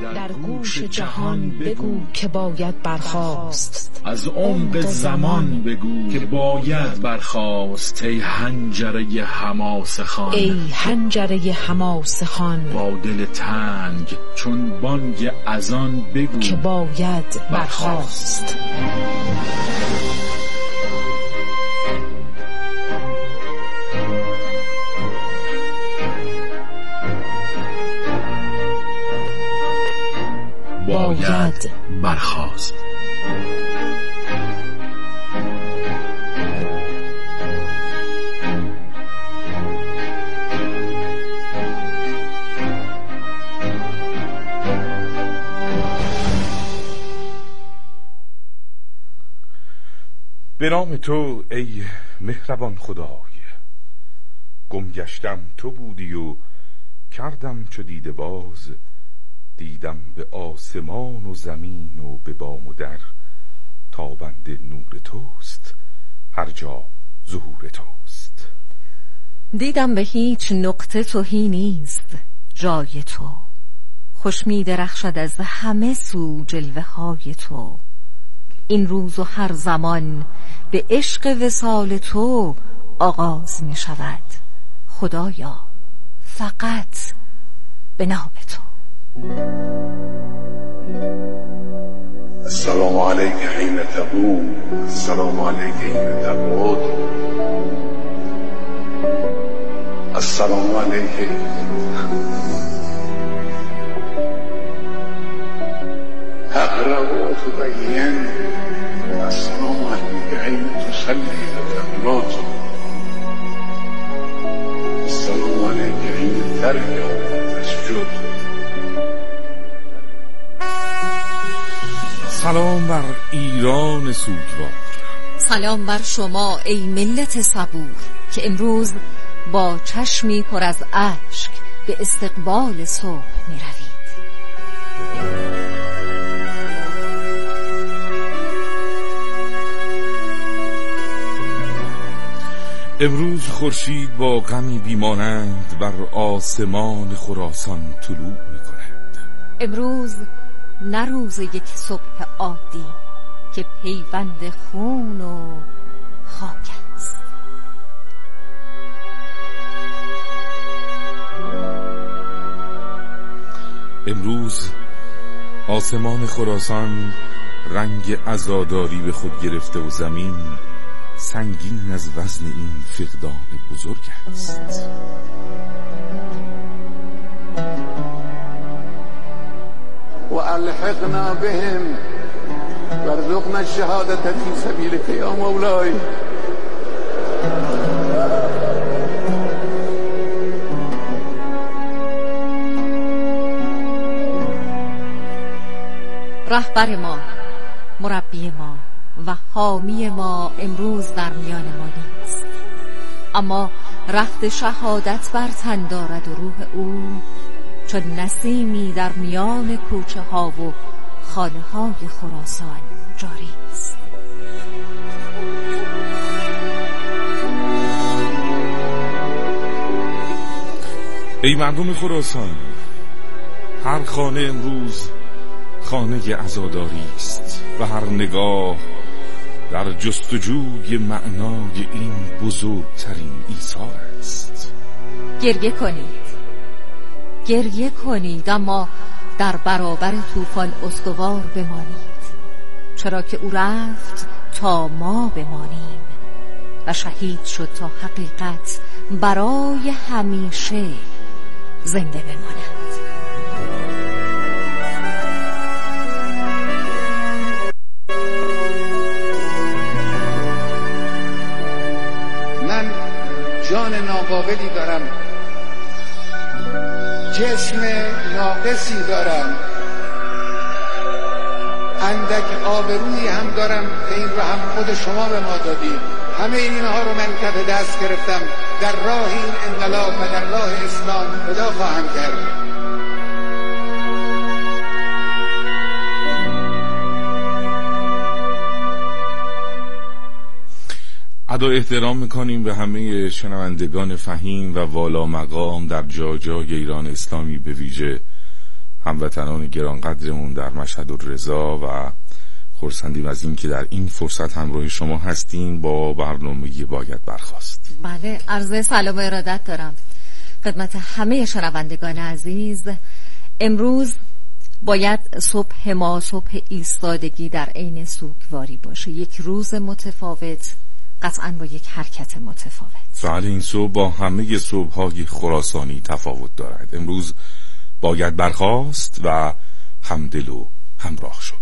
در گوش جهان بگو که باید برخاست، از عمق زمان بگو که باید برخاست. ای حنجره حماسه خوان، ای حنجره حماسه خوان، با دل تنگ چون بانگ اذان بگو که باید برخاست. باید برخاست. به نام تو ای مهربان خدای، گم گشتم تو بودی و کردم چو دیده باز. دیدم به آسمان و زمین و به بام و در، تابنده نور توست هر جا ظهور توست. دیدم به هیچ نقطه تهی نیست جای تو، خوش می درخشد از همه سو جلوه های تو. این روز و هر زمان به عشق وصال تو آغاز می شود. خدایا فقط به نام تو. السلام عليك حين تقوم، السلام عليك حين تقعد، السلام عليك تقرأ وتبين، السلام عليك حين تصلي وتقنط، السلام عليك حين تركع وتسجد. سلام بر ایران سوگوار، سلام بر شما ای ملت صبور که امروز با چشمی پر از اشک به استقبال صبح می روید. امروز خورشید با غمی بیمانند بر آسمان خراسان طلوع می کند. امروز نه روز یک صبح عادی که پیوند خون و خاک است. امروز آسمان خراسان رنگ عزاداری به خود گرفته و زمین سنگین از وزن این فقدان بزرگ است. والحقنا بهم وارزقنا الشهادة في سبيلك يا مولاي. رهبر ما، مربی ما و حامی ما امروز در میان ما نیست، اما رخت شهادت بر تن دارد و روح او چون نسیمی در میان کوچه ها و خانه های خراسان جاری است. ای مردم خراسان، هر خانه امروز خانه عزاداری است و هر نگاه در جستجوی معنای این بزرگترین ایثار است. گریه کنید، گریه کنید، اما در برابر طوفان استوار بمانید، چرا که او رفت تا ما بمانیم و شهید شد تا حقیقت برای همیشه زنده بماند. من جان ناقابلی دارم، جسم ناقصی دارم، اندک آبرویی هم دارم که این رو هم خود شما به ما دادید. همه اینها رو من کف دست گرفتم، در راه این انقلاب و در راه اسلام فدا خواهم کرد. ادا احترام میکنیم به همه شنوندگان فهیم و والا مقام در جای ایران اسلامی، به ویژه هموطنان گرانقدرمون در مشهد الرضا و خرسندیم از این که در این فرصت همراه شما هستیم با برنامه باید برخاست. بله، عرض سلام و ارادت دارم خدمت همه شنوندگان عزیز. امروز باید صبح ما صبح ایستادگی در عین سوگواری باشه، یک روز متفاوت، قطعاً با یک حرکت متفاوت. بله، این صبح با همه صبح‌های خراسانی تفاوت دارد. امروز باید برخاست و همدل و همراه شد.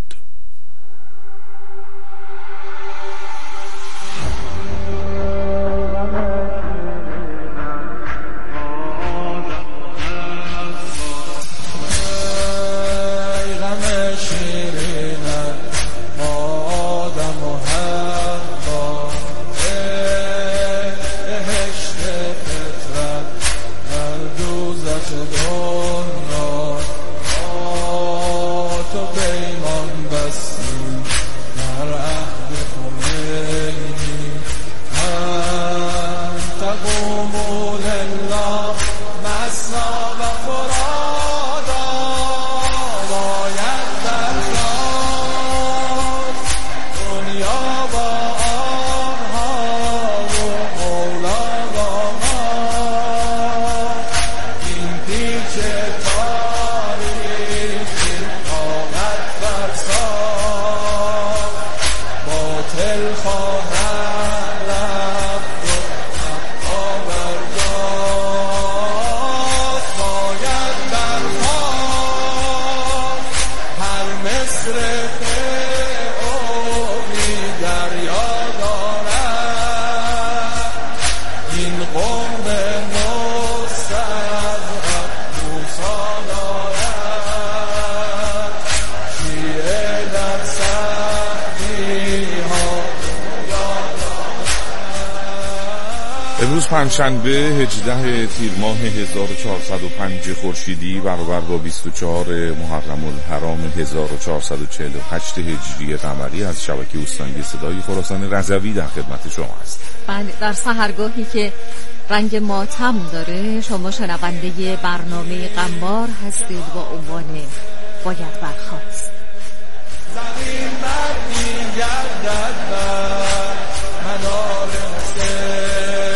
امروز پنجشنبه 18 تیر ماه 1405 خورشیدی برابر با 24 محرم الحرام 1448 هجری قمری از شبکه استانی صدای خراسان رضوی در خدمت شما است. بله، در سحرگاهی که رنگ ماتم داره شما شنونده برنامه قنبار هستید با عنوان باید برخاست. زمین برمی گردد بر منار حسین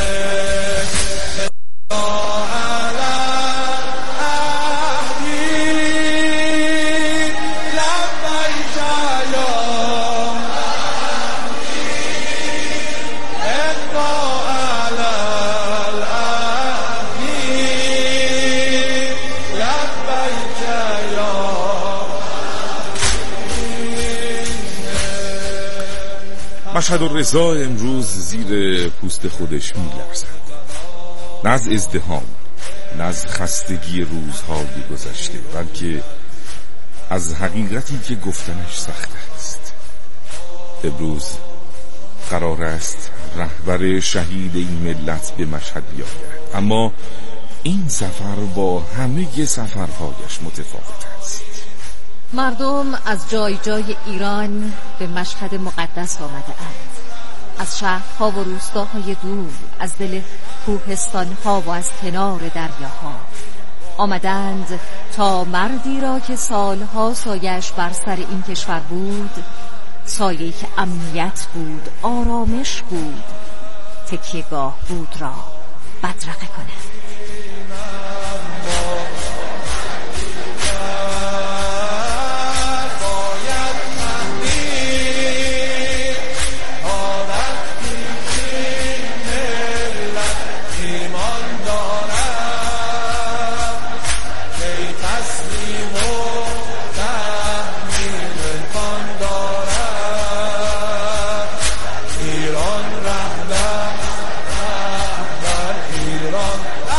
مشهد الرضا امروز زیر پوست خودش می‌لرزد، نه از ازدحام، نه از خستگی روزهای گذشته، بلکه از حقیقتی که گفتنش سخت است. امروز قرار است رهبر شهید این ملت به مشهد بیاید، اما این سفر با همه سفرهایش متفاوت است. مردم از جای جای ایران به مشهد مقدس آمده اند، از شهرها و روستاهای دور، از دل کوهستانها و از کنار دریاها آمدند تا مردی را که سالها سایش بر سر این کشور بود، سایه‌ای که امنیت بود، آرامش بود، تکیه‌گاه بود را بدرقه کند. ایران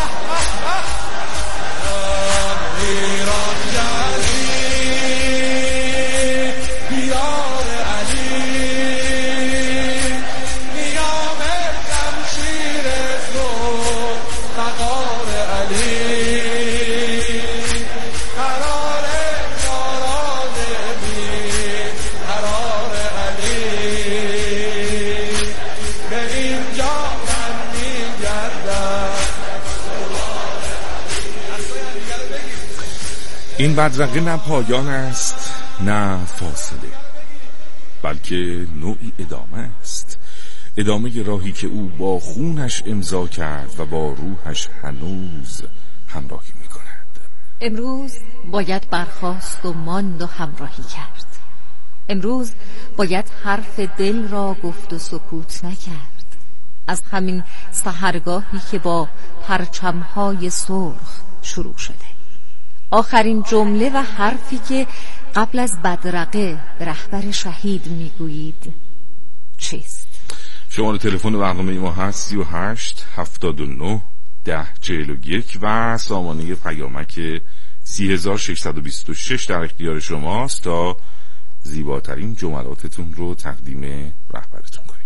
این بدرقه نه پایان است نه فاصله، بلکه نوعی ادامه است، ادامه راهی که او با خونش امضا کرد و با روحش هنوز همراهی می کند. امروز باید برخاست و ماند و همراهی کرد. امروز باید حرف دل را گفت و سکوت نکرد. از همین سحرگاهی که با پرچمهای سرخ شروع شده، آخرین جمله و حرفی که قبل از بدرقه به رهبر شهید میگویید چیست؟ شماره تلفن برنامه ما هست 38 79 10 41 و سامانه پیامک 3626 در اختیار شماست تا زیباترین جملاتتون رو تقدیم رهبرتون کنید.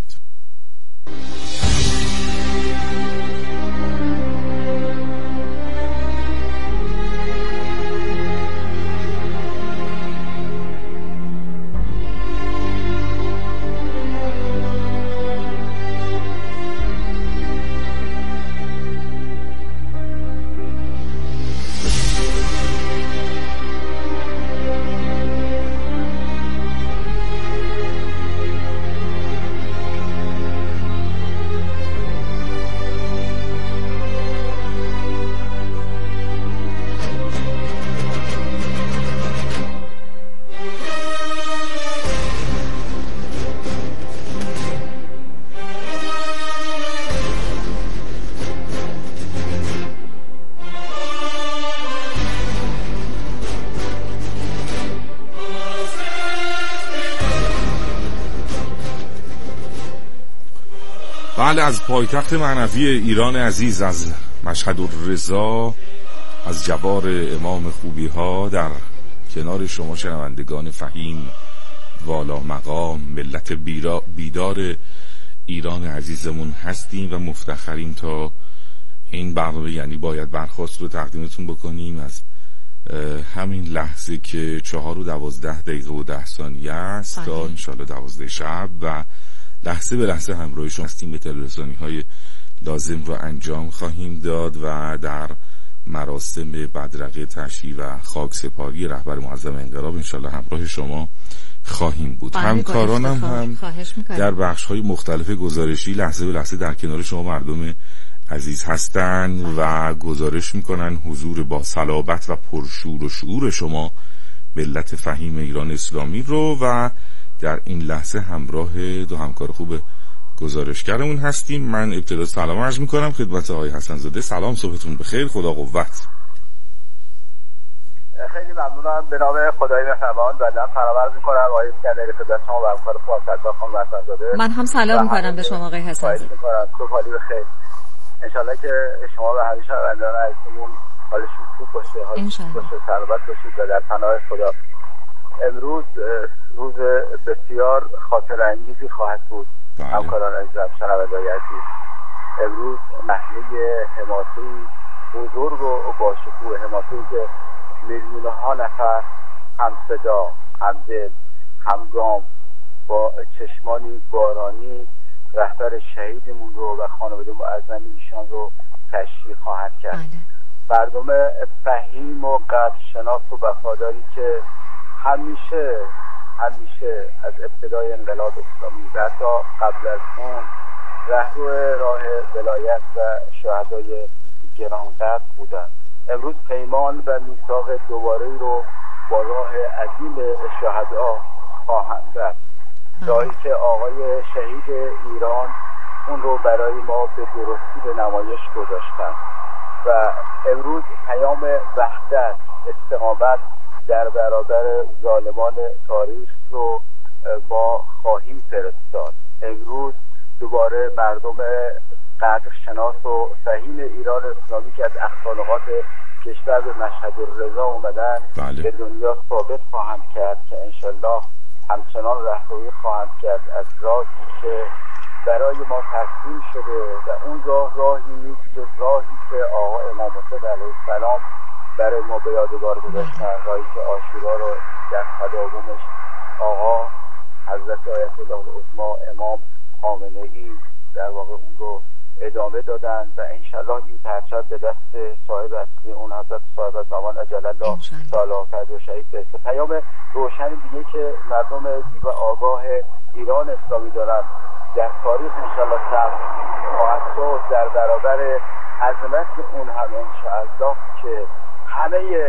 بله، از پایتخت معنوی ایران عزیز، از مشهد الرضا، از جوار امام خوبی ها، در کنار شما شنوندگان فهیم والا مقام ملت بیدار ایران عزیزمون هستیم و مفتخریم تا این برنامه یعنی باید برخاست رو تقدیمتون بکنیم از همین لحظه که 4 و 12 دقیقه و 10 ثانیه است تا انشالله 12 شب و لحظه به لحظه همراه شما هستیم. به تلرسانی-های لازم رو انجام خواهیم داد و در مراسم بدرقه تشییع و خاکسپاری رهبر معظم انقلاب انشالله همراه شما خواهیم بود. همکارانم هم در بخش‌های مختلف گزارشی لحظه به لحظه در کنار شما مردم عزیز هستن و گزارش میکنن حضور با صلابت و پرشور و شعور شما ملت فهیم ایران اسلامی رو و در این لحظه همراه دو همکار خوب گزارشگرمون هستیم. من ابتدا سلام عرض میکنم خدمت آقای حسن زاده. سلام، صبحتون بخیر، خدا قوت. خیلی ممنونم. به نام خدای مهربان بعداً فرامرز میکنم آقای اسکندری خدمت شما و همکار خوب سرکار خانم حسن زاده. من هم سلام میکنم به شما آقای حسن زاده. میکنم صبح حالی بخیر. انشالله که شما و همیشه شنوندگان عزیزمون حالشون خوب باشه، حالشون باشه، سلامت باشید و در پناه خدا. امروز روز بسیار خاطر انگیزی خواهد بود. همکاران عزیزم، شنوندگان عزیز، امروز نحوه حماسه‌ای بزرگ و باشکوه، حماسه‌ای که میلیون‌ها نفر هم صدا، هم دل، هم گام با چشمانی بارانی رهبر شهیدمون رو و خانواده معظم ایشان رو تشییع خواهد کرد. مردم فهیم و قدرشناس و وفاداری که همیشه از ابتدای انقلاب اسلامی و حتی قبل از اون رهرو راه ولایت و شهدای گرانقدر بودند. امروز پیمان و میثاق دوباره‌ای رو با راه عظیم شهدا خواهند رفت، راهی که آقای شهید ایران اون رو برای ما به درستی به نمایش گذاشتن و امروز پیام وحدت، استقامت در برابر ظالمان تاریخ رو ما خواهیم فرستاد. امروز دوباره مردم قدرشناس و فهیم ایران اسلامی که از اقصانقاط کشور به مشهد الرضا اومدن به دنیا ثابت خواهند کرد که انشالله همچنان رهروی خواهند کرد از راهی که برای ما ترسیم شده و اون راهی نیست جز راهی که آقا امام حسین علیه السلام برای ما به یادگار گذاشتن، راهی که عاشورا رو در تداومش آقا حضرت آیت الله العظما امام خامنه‌ای در واقع اون رو ادامه دادن و انشالله این پرچم به دست صاحب اصلی اون حضرت صاحب زمان اجل الله تعالی فرجه شهید برسه. پیام روشن دیگه که مردم دیو آگاه ایران اسلامی دارن در تاریخ انشالله ثبت خواهد شد در برابر عظمت اون هم انشالله که همه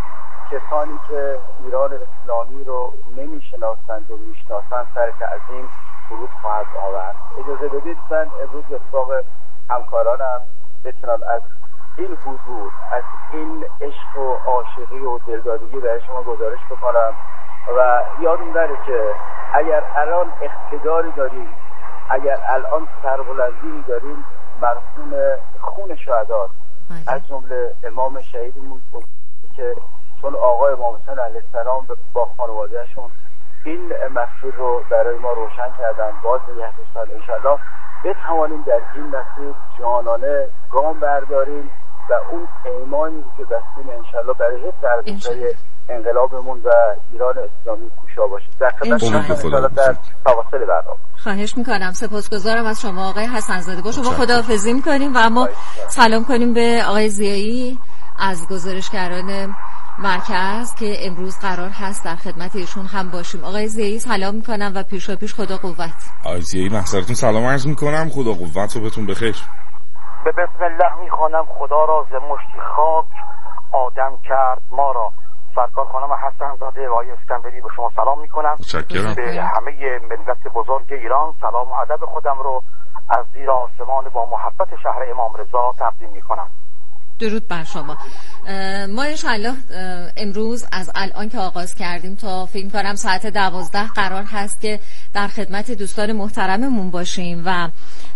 کسانی که ایران اسلامی رو نمیشناسند و میشناسند سر تعظیم فرود خواهد آورد. اجازه بدید من امروز به اتفاق همکارانم بتونم از این حضور، از این عشق و عاشقی و دلدادگی برای شما گزارش بکنم و یادم نره که اگر الان اقتداری داریم، اگر الان سربلندی داریم، مرحوم خون شهدا از جمله امام شهیدمون که چون آقای امام حسین علیه السلام با خانوادهشون این مسیر رو برای ما روشن کردن، باز نگه داشتن. انشالله بتوانیم در این مسیر جانانه گام برداریم و اون پیمانی که بستیم انشالله برای حفظ ارزش‌های انقلابمون و ایران اسلامی کوشا باشه. در خدمت در فواصل برنامه خواهش میکنم. سپاسگزارم از شما آقای حسن‌زاده. با شما خداحافظی میکنیم و اما سلام کنیم به آقای ضیایی از گزارشگران مرکز که امروز قرار هست در خدمت ایشون هم باشیم. آقای ضیایی سلام میکنم و پیش خدا قوت. آقای ضیایی محضرتون سلام عرض میکنم، خدا قوت رو بهتون بخیر. به بسم الله میخوانم خدا را ز مشتی خاک آدم کرد ما را. سرکار خانم حسن‌زاده و آقای اسکندری به شما سلام میکنم. متشکرم. به همه ملت بزرگ ایران سلام و ادب خودم رو از زیر آسمان با محبت شهر امام رضا تقدیم میکنم. درود بر شما. ما انشالله امروز از الان که آغاز کردیم تا فکر کنم ساعت 12 قرار هست که در خدمت دوستان محترممون باشیم و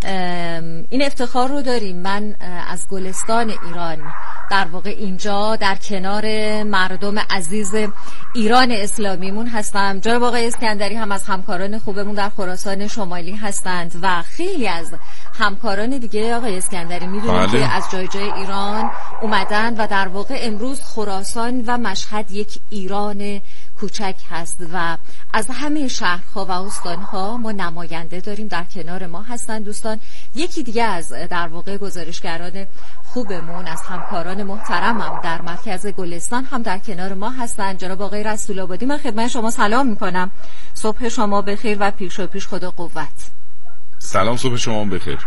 این افتخار رو داریم. من از گلستان ایران در واقع اینجا در کنار مردم عزیز ایران اسلامیمون هستم. جناب آقای اسکندری هم از همکاران خوبمون در خراسان شمالی هستند و خیلی از همکاران دیگه آقای اسکندری میدونید که از جای ایران اومدن و در واقع امروز خراسان و مشهد یک ایران کوچک هست و از همه شهرها و استانها ما نماینده داریم در کنار ما هستن دوستان. یکی دیگه از در واقع گزارشگران خوبمون از همکاران محترمم در مرکز گلستان هم در کنار ما هستن، جناب آقای رسول آبادی. من خدمت شما سلام میکنم. صبح شما بخیر و پیش خدا قوت. سلام، صبح شما بخیر.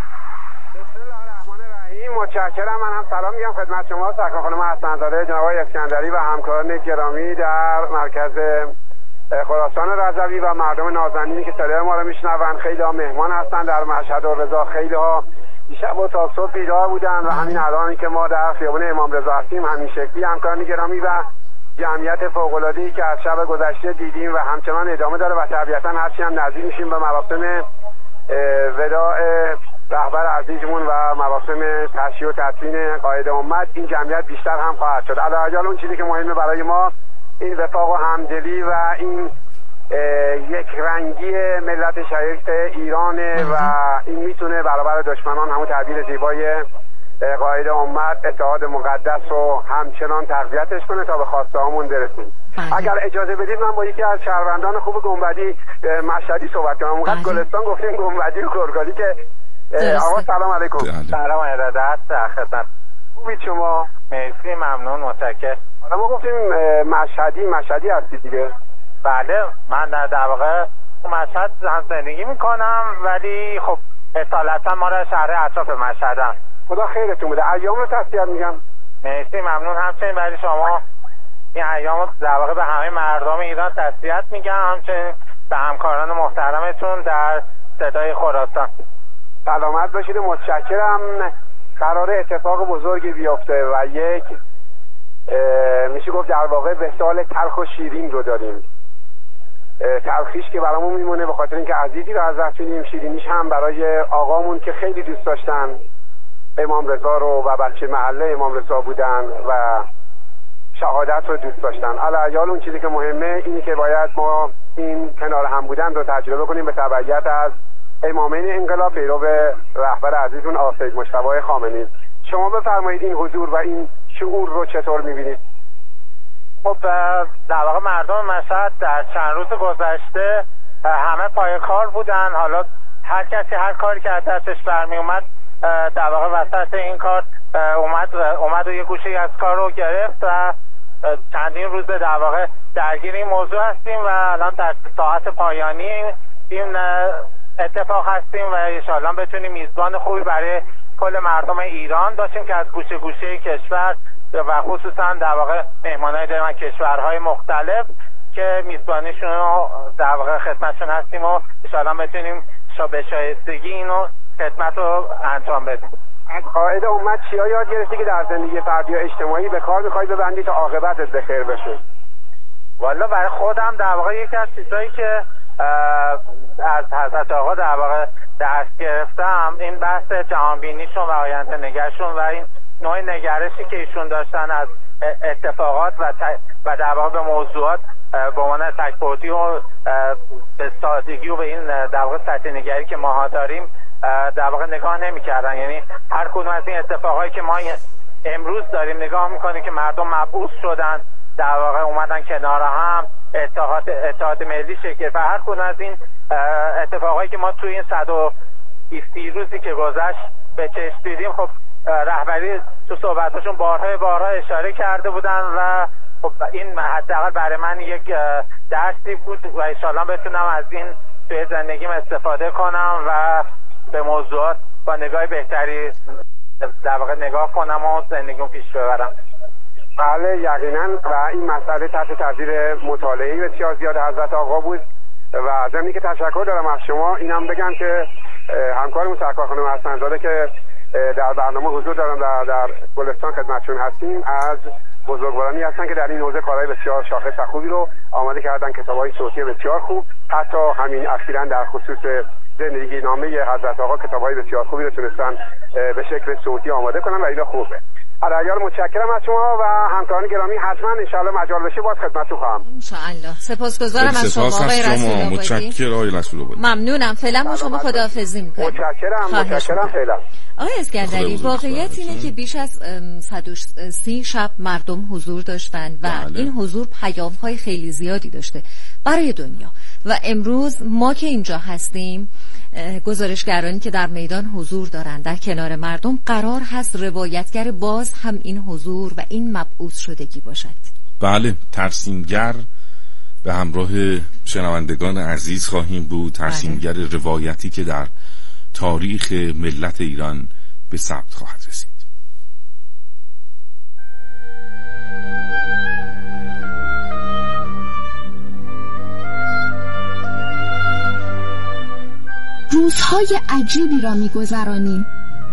متشکرم. من هم سلام میگم خدمت شما سرکار خانم حسن‌زاده، جناب آقای اسکندری و همکاران گرامی در مرکز خراسان رضوی و مردم نازنینی که صدای ما رو میشنون. خیلی ها مهمان هستن در مشهد و رضا، خیلی ها دیشب و تا صبح بیدار بودن و همین الانی که ما در خیابان امام رضا هستیم همین شکلی همکاران گرامی و جمعیت فوق‌العاده‌ای که از شب گذشته دیدیم و همچنان ادامه داره و طبیعتاً هرچی هم نزدیک میشیم به مراسم وداع رهبر عزیزمون و مراسم تشییع و تدفین قائد امت، این جمعیت بیشتر هم خواهد شد. علاوه اون چیزی که مهمه برای ما این وفاق و همدلی و این یک رنگی ملت شریک ایرانه و این میتونه برابر دشمنان همون تعبیر زیبای قائد امت اتحاد مقدس رو همچنان تقویتش کنه تا به خواسته هامون برسیم. اگر اجازه بدید من با یکی از شهروندان خوب گنبدی مشهدی صحبت کنم. اونقدر گلستان گفتیم گنبدی و گرگالی که آقا سلام علیکم. سلام ارادت خدمت. خوبید شما؟ مرسی، ممنون، متشکرم. حالا ما گفتیم مشهدی هستی دیگه؟ بله، من در واقع مشهد هم زندگی میکنم ولی خب اصالتا ما را شهر اطراف مشهدم. خدا خیرتون بده. ایام رو تسلیت میگم. مرسی، ممنون. همچنین برای شما این ایام در واقع به همه مردم ایران تسلیت میگم، همچنین به همکاران محترمتون در صدای خراسان. سلامت باشید. متشکرم. قرار اتفاق بزرگی بیفته و یک میشه گفت در واقع وصال تلخ و شیرین رو داریم. تلخیش که برامون میمونه به خاطر اینکه عزیزی رو از دست میدیم، شیرینیش هم برای آقامون که خیلی دوست داشتن امام رضا رو و بچه محله امام رضا بودن و شهادت رو دوست داشتن. علاوه اون چیزی که مهمه اینه که باید ما این کنار هم بودن رو تجربه کنیم به تبعیت از امامین انقلاب پیرو رهبر عزیزمون آقا سید مجتبی خامنه‌ای. شما بفرمایید این حضور و این شعور رو چطور می‌بینید؟ خب در واقع مردم مشهد در چند روز گذشته همه پای کار بودن. حالا هر کسی هر کاری که از دستش برمی اومد در واقع وسط این کار اومد و یه گوشه از کار رو گرفت و چندین روز در واقع درگیر این موضوع هستیم و الان در ساعت پایانی این اتفاق هستیم و انشاءالله بتونیم میزبان خوبی برای کل مردم ایران باشیم که از گوشه گوشه کشور و خصوصا در واقع مهمانای داریم از کشورهای مختلف که میزبانیشون رو در واقع خدمتشون هستیم و انشاءالله بتونیم به شایستگی اینو خدمت رو انجام بدیم. از قاعده امت چیا یاد گرفتی که در زندگی فردی و اجتماعی به کار می‌خوای ببندی تا عاقبتت به خیر بشه؟ والا برای خودم در واقع یکی از چیزایی که از حضرت آقا در واقع درس گرفتم این بحث جهانبینیشون و آینده نگرشون و این نوع نگرشی که ایشون داشتن از اتفاقات و در واقع به موضوعات به عنوان تک‌بعدی و به سادگی و به این در واقع سطح نگری که ماها داریم در واقع نگاه نمی‌کردن. یعنی هر کدوم از این اتفاقایی که ما امروز داریم نگاه می‌کنیم که مردم مبعوث شدن، در واقع اومدن کنار هم، اتحاد ملی شکل و هر کدوم از این اتفاقایی که ما توی این 120 روزی که گذشت به چشم دیدیم، خب رهبری تو صحبتاشون بارها اشاره کرده بودن و خب این حداقل برای من یک درسی بود و انشالله بتونم از این توی زندگیم استفاده کنم و به موضوعات با نگاه بهتری در واقع نگاه کنم و زندگیم پیش ببرم. بله یقینا و این مسئله تحت تاثیر مطالعه بسیار زیاد حضرت آقا بود و ضمن که تشکر دارم از شما اینم بگم که همکارمون سرکار خانم حسن‌زاده که در برنامه حضور دارن در گلستان خدمتشون هستیم از بزرگوارانی هستن که در این حوزه کارهای بسیار شاخص و خوبی رو آماده کردن، کتاب‌های صوتی بسیار خوب، حتی همین اخیراً در خصوص زندگی نامه حضرت آقا کتاب‌های بسیار خوبی رو تونستن به شکل صوتی آماده کنن و اینا خوبه. علیار متشکرم از شما و همکاران گرامی، حتما انشالله مجال بشه باز خدمتتون خواهم. انشالله. سپاسگزارم از شما آقای رسول آبادی. متشکرم آقای رسول آبادی. ممنونم. فعلا ما شما خداحافظی می‌کنیم. متشکرم فعلا. آقای اسکندری، واقعیت اینه که بیش از 130 شب مردم حضور داشتن و این حضور پیام‌های خیلی زیادی داشته برای دنیا و امروز ما که اینجا هستیم، گزارشگرانی که در میدان حضور دارن در کنار مردم، قرار هست روایتگر باز هم این حضور و این مبعوث شدگی باشد. بله، ترسیمگر به همراه شنوندگان عزیز خواهیم بود، ترسیمگر روایتی که در تاریخ ملت ایران به ثبت خواهد رسید. روزهای عجیبی را می‌گذرانیم.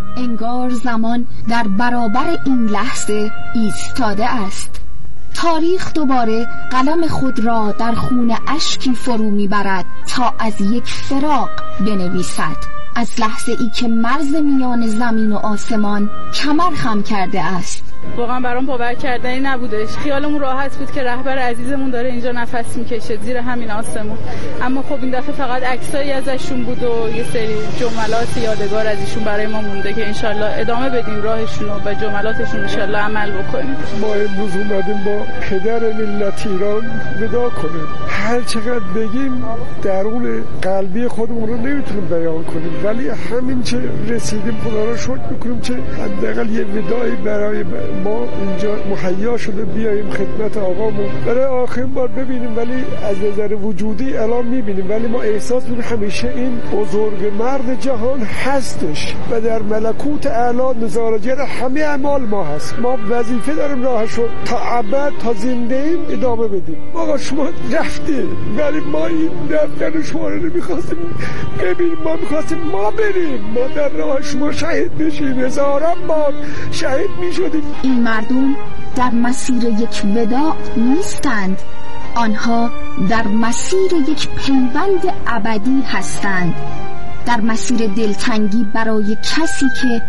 انگار زمان در برابر این لحظه ایستاده است. تاریخ دوباره قلم خود را در خون اشکی فرو می‌برد تا از یک فراق بنویسد، از لحظه ای که مرز میان زمین و آسمان کمر خم کرده است. واقعا برام باور کردنی نبودش. خیالمون راحت بود که رهبر عزیزمون داره اینجا نفس میکشه زیر همین آسمون، اما خب این دفعه فقط عکسایی ازشون بود و یه سری جملات یادگار از ایشون برای ما مونده که انشالله ادامه بدیم راهشون و جملاتشون انشالله عمل بکنیم. ما امروز اومدیم با پدر ملت ایران ودا کنیم. هر چقدر بگیم درون قلبی خودمون رو نمیتونیم بیان کنیم، ولی همین چه رسیدیم خدا رو شکر میکنیم که حداقل یه ودایی برای ما اینجا مهیا شده بیاییم خدمت آقامون برای آخرین بار ببینیم، ولی از نظر وجودی الان میبینیم، ولی ما احساس میکنیم همیشه این بزرگ مرد جهان هستش و در ملکوت اعلی نظاره‌گر همه اعمال ما هست. ما وظیفه داریم راهشو تا ابد تا زنده ایم ادامه بدیم. آقا شما رفته ولی ما این دفتر شما رو نمیخواستیم ببینیم، ما میخواستیم ما بریم، ما در راه شما شهید بشیم، هزاران بار شهید میشدیم. این مردم در مسیر یک وداع نیستند، آنها در مسیر یک پیوند ابدی هستند، در مسیر دلتنگی برای کسی که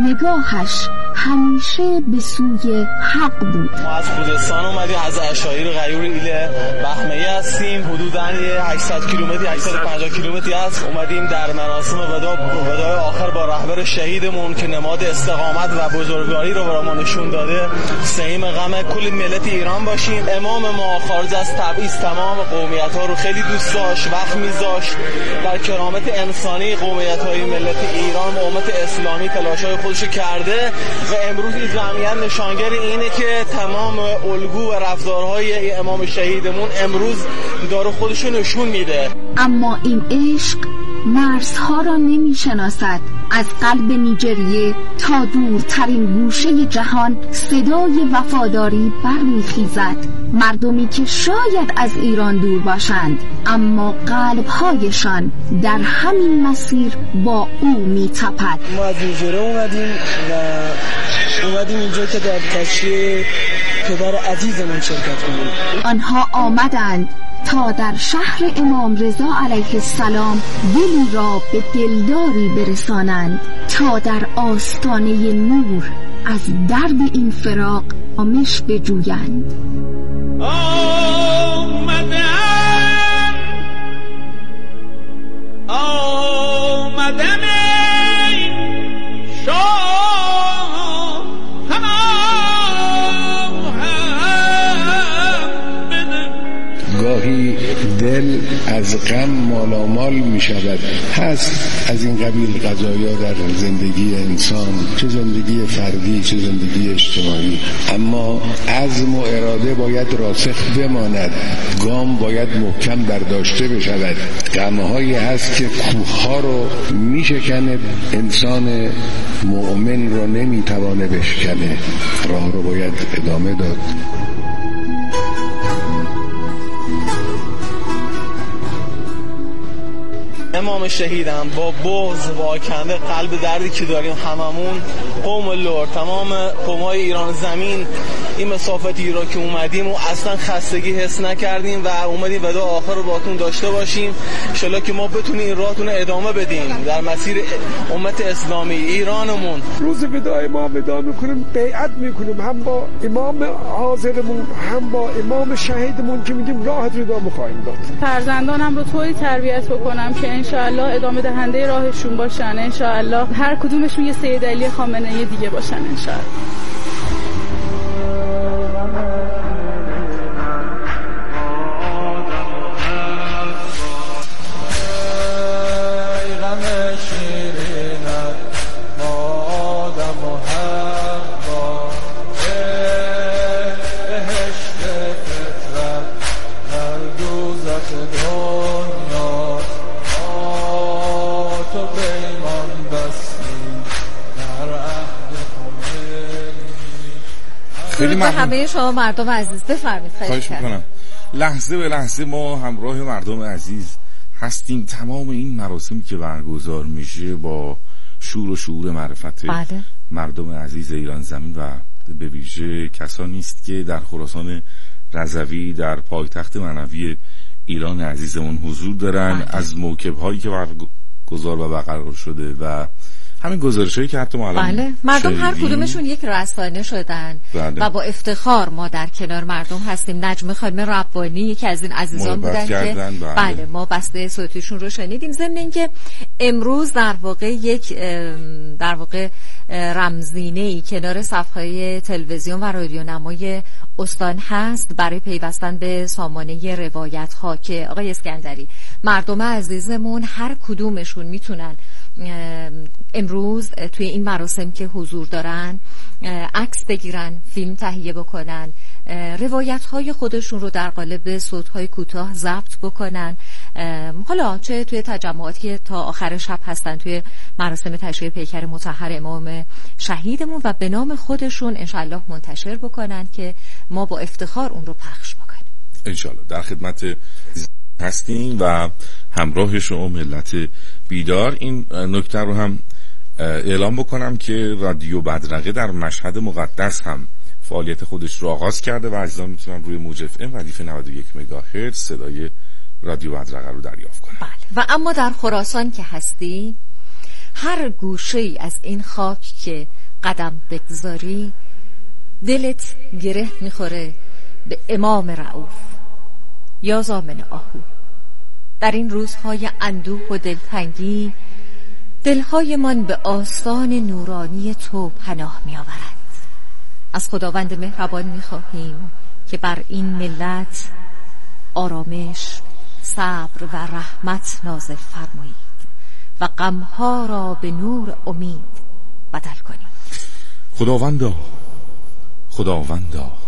نگاهش همیشه به سوی حق بود. ما از خوزستان اومدیم، از اشایر غیور ایل بهمه‌ای هستیم، حدوداً 800 کیلومتر 850 کیلومتری است. اومدیم در مراسم وداع آخر با رهبر شهیدمون که نماد استقامت و بزرگواری رو برامون نشون داده، سهیم غم کل ملت ایران باشیم. امام ما خارج از تبعیض تمام قومیت‌ها رو خیلی دوست داشت، وقت می‌ذاشت در کرامت انسانی قومیت‌های ملت ایران و امت اسلامی تلاش‌های خودشو کرده و امروز این جمعیت نشانگر اینه که تمام الگو و رفتارهای امام شهیدمون امروز داره خودشو نشون میده. اما این عشق مرزها را نمی شناسد. از قلب نیجریه تا دورترین گوشه جهان صدای وفاداری برمیخیزد. مردمی که شاید از ایران دور باشند اما قلبهایشان در همین مسیر با او می تپد. ما از نیجریه اومدیم اینجا که در کشی پدر عزیزمون شرکت کنیم. آنها آمدند تا در شهر امام رضا علیه السلام دلی را به دلداری برسانند، تا در آستانه نور از درد این فراق آمش بجویند. آمدم گاهی دل از غم مالامال می شود. هست از این قبیل قضایا در زندگی انسان، چه زندگی فردی چه زندگی اجتماعی، اما عزم و اراده باید راسخ بماند، گام باید محکم برداشته بشود. غمهایی هست که کوهها رو می شکنه، انسان مؤمن رو نمی توانه بشکنه، راه رو باید ادامه داد. امام شهیدم با بغض و آکنده قلب دردی که داریم هممون، قوم لر، تمام قوم‌های ایران زمین، این مسافتی را که اومدیم و اصلا خستگی حس نکردیم و اومدیم ودا آخر رو باهاتون داشته باشیم. انشالله که ما بتونیم این راهتون ادامه بدیم در مسیر امت اسلامی ایرانمون. روز وداع ما ودا میکنیم، بیعت میکنیم، هم با امام حاضرمون هم با امام شهیدمون که میگیم راهت رو ادامه خواهیم داد. فرزندانم رو طوری تربیت بکنم که انشاءالله ادامه دهنده راهشون باشن، انشاءالله هر کدومشون یه سید علی خامنه‌ای دیگه باشن انشاءالله. خیلی ممنون. همه شما مردم عزیز بفرمایید. خواهش میکنم. لحظه به لحظه ما همراه مردم عزیز هستیم. تمام این مراسمی که برگزار میشه با شور و شعور معرفت بله. مردم عزیز ایران زمین و به ویژه کسانی است که در خراسان رضوی در پایتخت معنوی ایران عزیزمون حضور دارن. بله. از موکب‌هایی که برگزار و برقرار شده و همین گزارشایی که حتی ما الان بله. مردم هر کدومشون یک رسانه شدن. بله. و با افتخار ما در کنار مردم هستیم. نجمه خانم ربانی یکی از این عزیزان بودن که بله ما بسته صوتیشون رو شنیدیم. ضمن اینکه امروز در واقع یک رمزینه‌ای کنار صفحه تلویزیون و رادیو نمای استان هست برای پیوستن به سامانه روایت ها که آقای اسکندری مردم عزیزمون هر کدومشون میتونن امروز توی این مراسم که حضور دارن عکس بگیرن، فیلم تهیه بکنن، روایت های خودشون رو در قالب صوت های کوتاه ضبط بکنن. حالا چه توی تجمعاتی که تا آخر شب هستن توی مراسم تشییع پیکر مطهر امام شهیدمون و به نام خودشون انشالله منتشر بکنن که ما با افتخار اون رو پخش بکنیم. انشالله در خدمت هستیم و همراه شما ملت بیدار. این نکته رو هم اعلام بکنم که رادیو بدرقه در مشهد مقدس هم فعالیت خودش رو آغاز کرده و عزیزان میتونن روی موج اف ام ردیف 91 مگاهرتز صدای رادیو بدرقه رو دریافت کنن. بله. و اما در خراسان که هستی، هر گوشه ای از این خاک که قدم بگذاری دلت گره میخوره به امام رؤوف یا ضامن آهو. در این روزهای اندوه و دلتنگی دلهای من به آستان نورانی تو پناه می آورد. از خداوند مهربان می خواهیم که بر این ملت آرامش، صبر و رحمت نازل فرمایید و غمها را به نور امید بدل کنیم. خداوندا